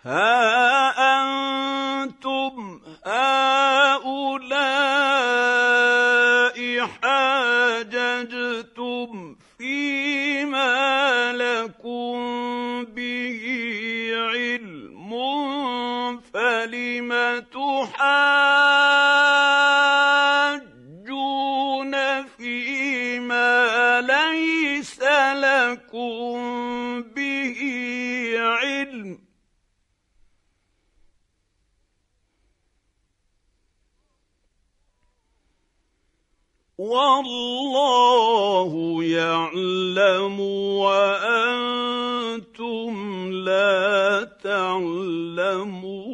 ها أنتم هؤلاء حاججتم فيما لكم به علم فلم تحاجون فيما ليس لكم به علم والله يعلم وأنتم لا تعلمون.